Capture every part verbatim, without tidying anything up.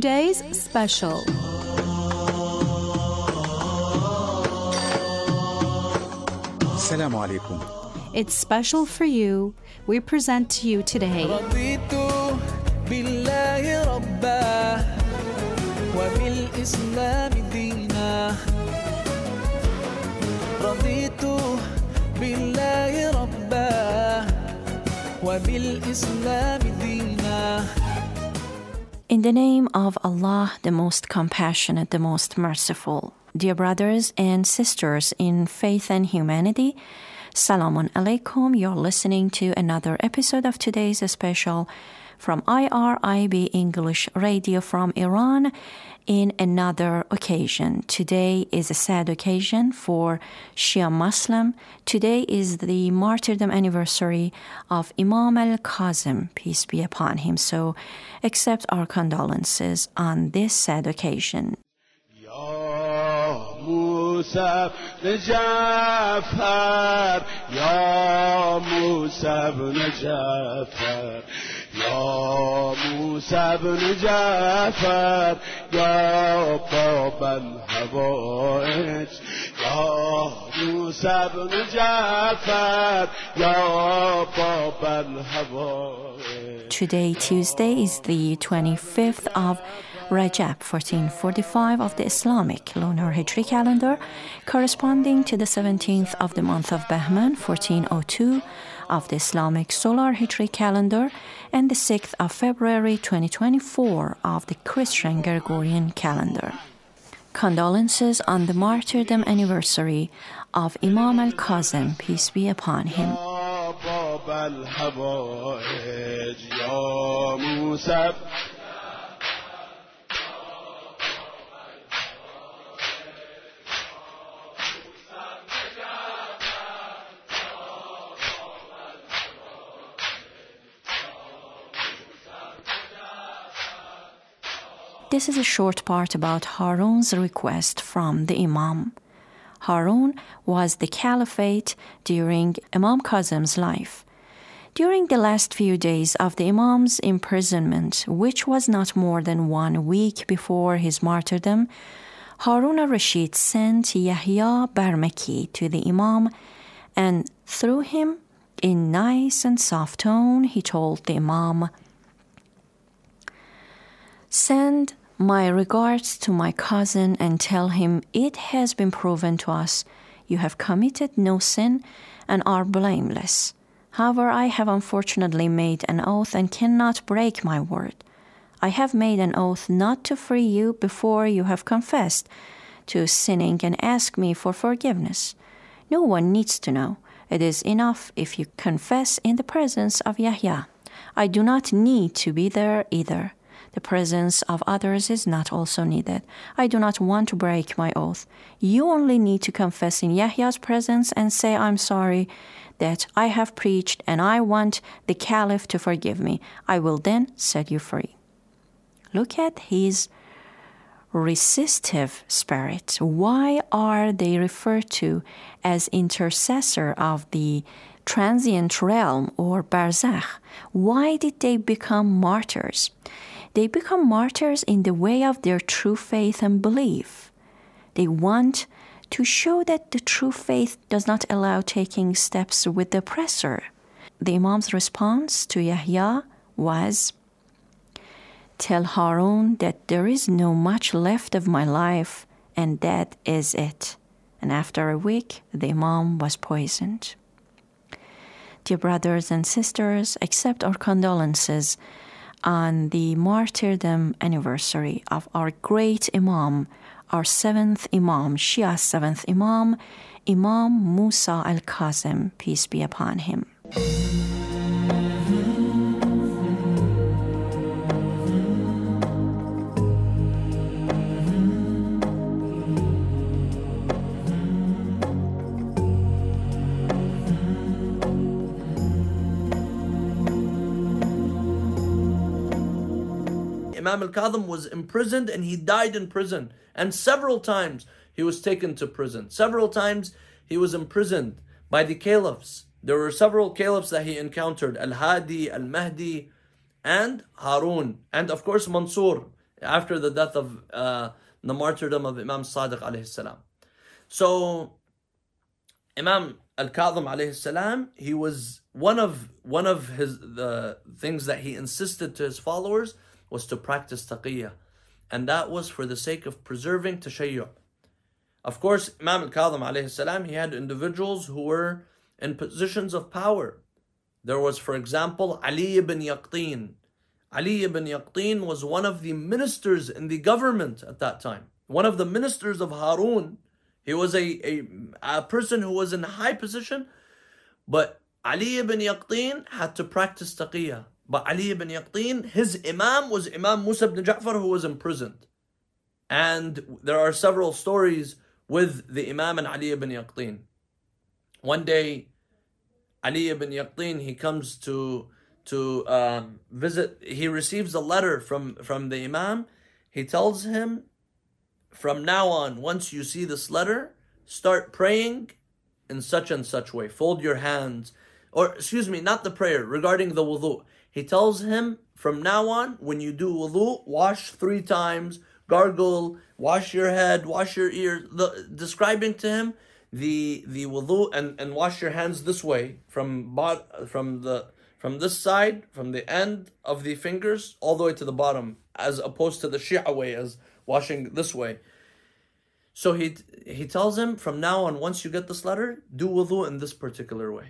Today's special. Assalamu alaikum. It's special for you. We present to you today In the name of Allah, the most compassionate, the most merciful. Dear brothers and sisters in faith and humanity, Salamun alaikum. You're listening to another episode of today's special from I R I B English Radio from Iran in another occasion. Today is a sad occasion for Shia Muslim. Today is the martyrdom anniversary of Imam al-Kazim, peace be upon him. So accept our condolences on this sad occasion. موسى بن جعفر يا موسى بن جعفر يا موسى بن جعفر يا باب الهوائج يا موسى بن جعفر يا باب الهوائج. Today, Tuesday, is the twenty-fifth of Rajab, fourteen forty-five of the Islamic lunar Hijri calendar, corresponding to the seventeenth of the month of Bahman, fourteen oh two of the Islamic solar Hijri calendar, and the sixth of February, twenty twenty-four of the Christian Gregorian calendar. Condolences on the martyrdom anniversary of Imam al-Kazim, peace be upon him. This is a short part about Harun's request from the Imam. Harun was the caliphate during Imam Kazim's life. During the last few days of the Imam's imprisonment, which was not more than one week before his martyrdom, Harun al-Rashid sent Yahya Barmaki to the Imam, and through him, in nice and soft tone, he told the Imam, "Send my regards to my cousin and tell him it has been proven to us you have committed no sin and are blameless. However, I have unfortunately made an oath and cannot break my word. I have made an oath not to free you before you have confessed to sinning and ask me for forgiveness. No one needs to know. It is enough if you confess in the presence of Yahya. I do not need to be there either. The presence of others is not also needed. I do not want to break my oath. You only need to confess in Yahya's presence and say, I'm sorry that I have preached and I want the Caliph to forgive me. I will then set you free." Look at his resistive spirit. Why are they referred to as intercessor of the transient realm or barzakh? Why did they become martyrs? They become martyrs in the way of their true faith and belief. They want to show that the true faith does not allow taking steps with the oppressor. The Imam's response to Yahya was, "Tell Harun that there is no much left of my life, and that is it." And after a week, the Imam was poisoned. Dear brothers and sisters, accept our condolences on the martyrdom anniversary of our great Imam, our seventh Imam, Shia's seventh Imam, Imam Musa al-Kazim, peace be upon him. Imam al-Kazim was imprisoned and he died in prison. And several times he was taken to prison. Several times he was imprisoned by the caliphs. There were several caliphs that he encountered. Al-Hadi, Al-Mahdi, and Harun. And of course Mansur. after the death of uh, the martyrdom of Imam Sadiq alayhi salam. So Imam Al-Kadhim alayhi salam, he was one of one of his the things that he insisted to his followers was to practice taqiyya, and that was for the sake of preserving tashayyu'. Of course, Imam Al-Kadhim alayhi salam, he had individuals who were in positions of power. There was, for example, Ali ibn Yaqtin. Ali ibn Yaqtin was one of the ministers in the government at that time. One of the ministers of Harun. He was a, a, a person who was in a high position, but Ali ibn Yaqtin had to practice taqiyya. But Ali ibn Yaqtin, his imam was Imam Musa ibn Ja'far, who was imprisoned. And there are several stories with the Imam and Ali ibn Yaqtin. One day, Ali ibn Yaqtin, he comes to to um, visit, he receives a letter from, from the Imam. He tells him, from now on, once you see this letter, start praying in such and such way. Fold your hands. Or, excuse me, not the prayer, regarding the wudu. He tells him, from now on, when you do wudu, wash three times, gargle, wash your head, wash your ears. The, describing to him the the wudu, and, and wash your hands this way, from bot, from the from this side, from the end of the fingers, all the way to the bottom, as opposed to the Shia way, as washing this way. So he he tells him, from now on, once you get this letter, do wudu in this particular way.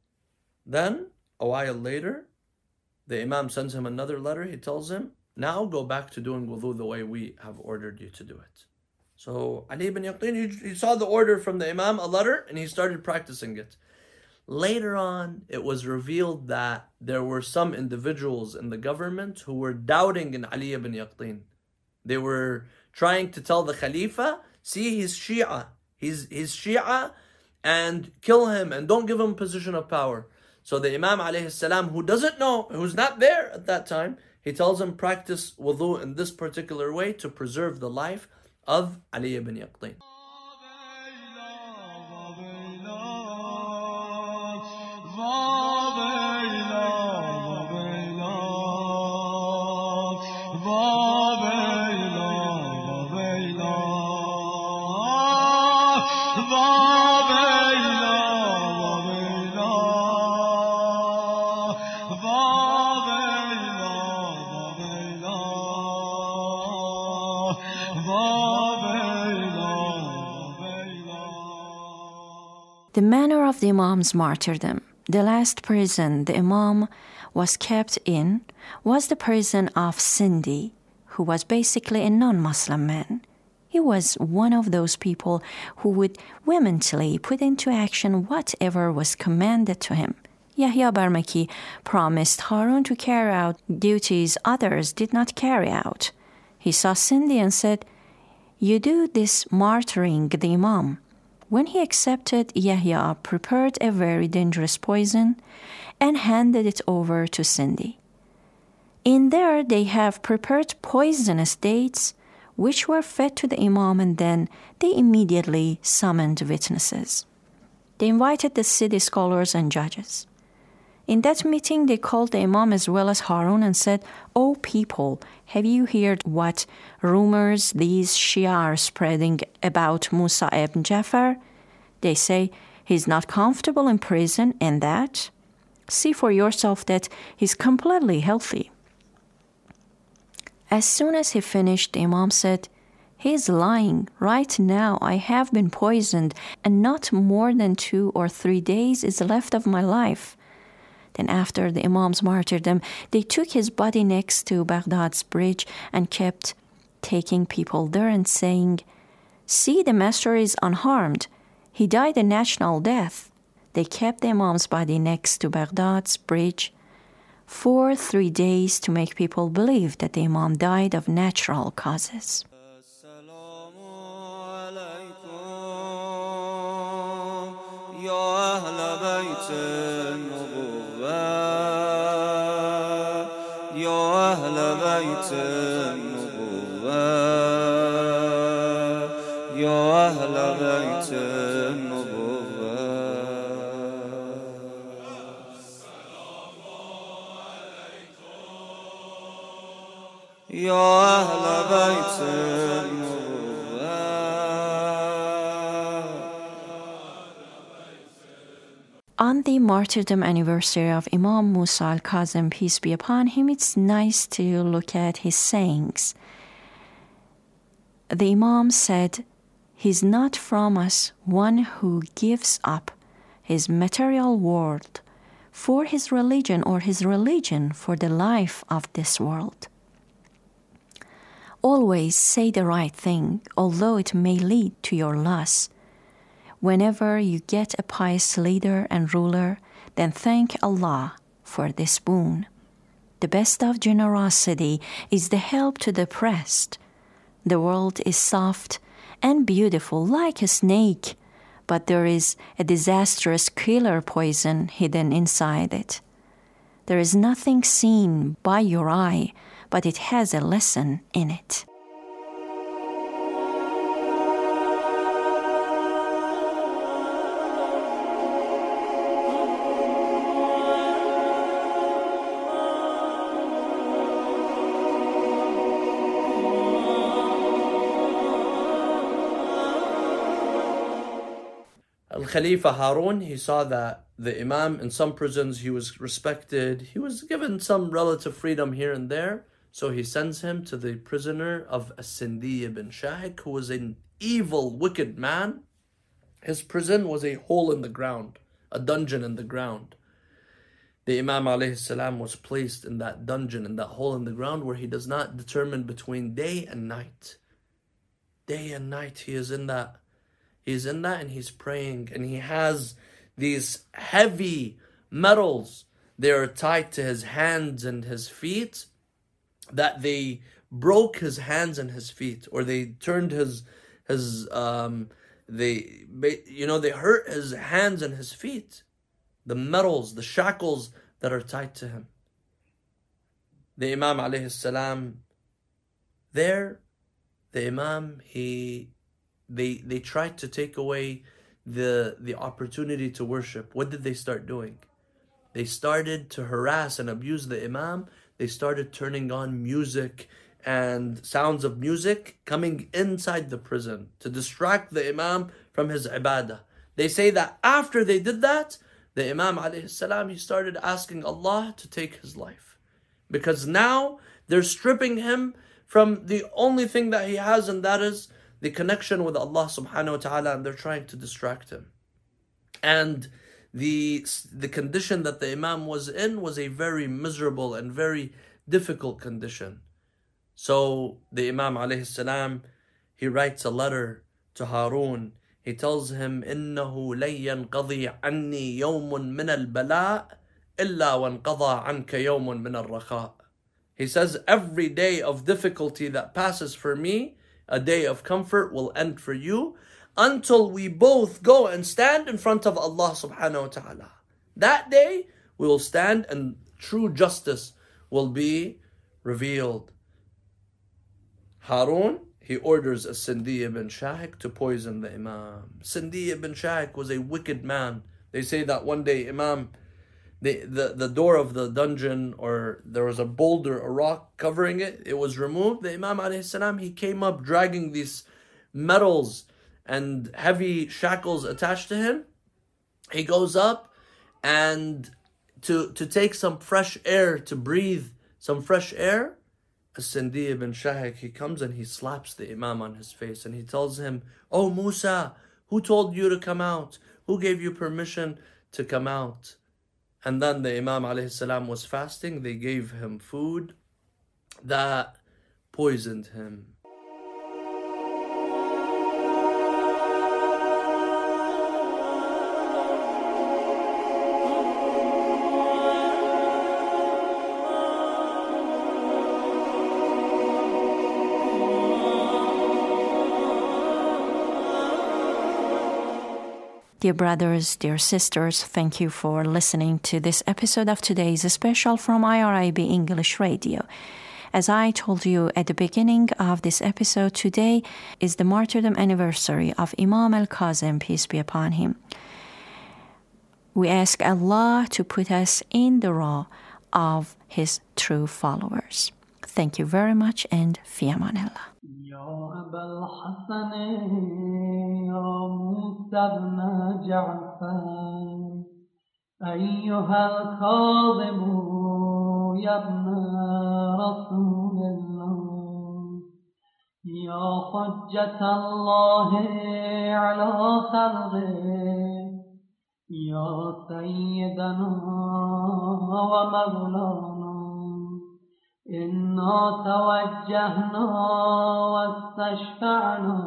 Then, a while later, the Imam sends him another letter. He tells him, now go back to doing wudu the way we have ordered you to do it. So Ali ibn Yaqtin, he, he saw the order from the Imam, a letter, and he started practicing it. Later on, it was revealed that there were some individuals in the government who were doubting in Ali ibn Yaqtin. They were trying to tell the Khalifa, see, he's Shia, he's, he's Shia, and kill him, and don't give him a position of power. So the Imam alayhi salam, who doesn't know, who's not there at that time, he tells him, practice wudu in this particular way to preserve the life of Ali ibn Yaqtin. The manner of the Imam's martyrdom. The last prison the Imam was kept in was the prison of Sindi, who was basically a non-Muslim man. He was one of those people who would vehemently put into action whatever was commanded to him. Yahya Barmaki promised Harun to carry out duties others did not carry out. He saw Sindi and said, "You do this martyring the Imam." When he accepted, Yahya prepared a very dangerous poison and handed it over to Sindi. In there, they have prepared poisonous dates, which were fed to the Imam, and then they immediately summoned witnesses. They invited the city scholars and judges. In that meeting, they called the Imam as well as Harun and said, "O people, have you heard what rumors these Shia are spreading about Musa ibn Ja'far? They say he's not comfortable in prison and that. See for yourself that he's completely healthy." As soon as he finished, the Imam said, "He's lying. Right now I have been poisoned and not more than two or three days is left of my life." Then after the Imam's martyrdom, they took his body next to Baghdad's bridge and kept taking people there and saying, "See, the master is unharmed. He died a natural death." They kept the Imam's body next to Baghdad's bridge for three days to make people believe that the Imam died of natural causes. يا أهل On the martyrdom anniversary of Imam Musa al-Kazim, peace be upon him, it's nice to look at his sayings. The Imam said, "He's not from us one who gives up his material world for his religion or his religion for the life of this world. Always say the right thing, although it may lead to your loss. Whenever you get a pious leader and ruler, then thank Allah for this boon. The best of generosity is the help to the oppressed. The world is soft and beautiful like a snake, but there is a disastrous killer poison hidden inside it. There is nothing seen by your eye, but it has a lesson in it." Al-Khalifa Harun, he saw that the Imam, in some prisons, he was respected. He was given some relative freedom here and there. So he sends him to the prisoner of As-Sindi ibn Shahik, who was an evil, wicked man. His prison was a hole in the ground, a dungeon in the ground. The Imam alayhi salam was placed in that dungeon, in that hole in the ground, where he does not determine between day and night. Day and night he is in that. He's in that and he's praying, and he has these heavy metals. They are tied to his hands and his feet, that they broke his hands and his feet, or they turned his his um they you know they hurt his hands and his feet. The metals, the shackles that are tied to him. The Imam alayhi salam, there, the Imam, he they they tried to take away the the opportunity to worship. What did they start doing? They started to harass and abuse the Imam. They started turning on music and sounds of music coming inside the prison to distract the Imam from his ibadah. They say that after they did that, the Imam alayhi salam, he started asking Allah to take his life. Because now they're stripping him from the only thing that he has, and that is the connection with Allah subhanahu wa ta'ala, and they're trying to distract him. And the the condition that the Imam was in was a very miserable and very difficult condition. So the Imam alayhi salam, he writes a letter to Harun. He tells him, إِنَّهُ لَن يَنْقَضِي عَنِّي يَوْمٌ مِنَ الْبَلَاءِ إِلَّا وَانْقَضَى عَنْكَ يَوْمٌ مِنَ الرَّخَاءِ. He says, every day of difficulty that passes for me, a day of comfort will end for you, until we both go and stand in front of Allah subhanahu wa ta'ala. That day, we will stand and true justice will be revealed. Harun, he orders As-Sindi ibn Shahik to poison the Imam. Sindi ibn Shahik was a wicked man. They say that one day Imam, the, the, the door of the dungeon, or there was a boulder, a rock covering it, it was removed. The Imam alayhi salam, he came up dragging these metals and heavy shackles attached to him. He goes up and to, to take some fresh air, to breathe some fresh air, As-Sindi ibn Shahik, he comes and he slaps the Imam on his face and he tells him, "Oh Musa, who told you to come out? Who gave you permission to come out?" And then the Imam alayhi salam was fasting. They gave him food that poisoned him. Dear brothers, dear sisters, thank you for listening to this episode of today's special from I R I B English Radio. As I told you at the beginning of this episode, today is the martyrdom anniversary of Imam al-Kazim, peace be upon him. We ask Allah to put us in the row of his true followers. Thank you very much and في أمان الله. يا أبا الحسن يا موسى بن جعفر أيها الكاظم يا ابن رسول الله يا حجة الله على خلقه يا سيدنا ومولانا إنا توجهنا واستشفعنا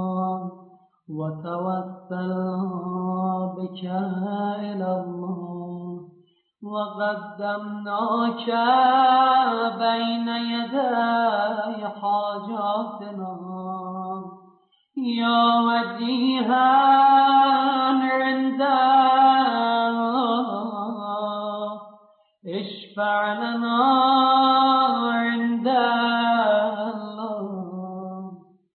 وتوسلنا بك إلى الله وقدمناك بين يدي حاجاتنا يا وجيها عندك اشفع لنا عندك